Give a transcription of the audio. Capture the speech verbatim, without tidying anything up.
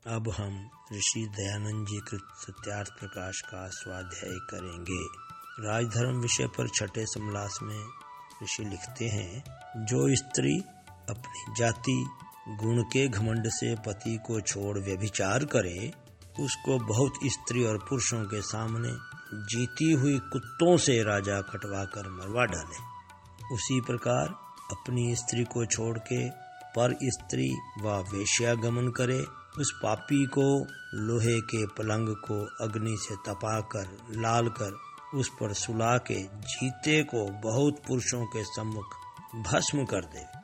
अब हम ऋषि दयानंद जी कृत सत्यार्थ प्रकाश का स्वाध्याय करेंगे। राजधर्म विषय पर छठे समलास में ऋषि लिखते हैं, जो स्त्री अपनी जाति गुण के घमंड से पति को छोड़ व्यभिचार करे, उसको बहुत स्त्री और पुरुषों के सामने जीती हुई कुत्तों से राजा कटवा कर मरवा डाले। उसी प्रकार अपनी स्त्री को छोड़ के पर स्त्री व वेश्यागमन करे, उस पापी को लोहे के पलंग को अग्नि से तपाकर लाल कर उस पर सुला के जीते को बहुत पुरुषों के सम्मुख भस्म कर दे।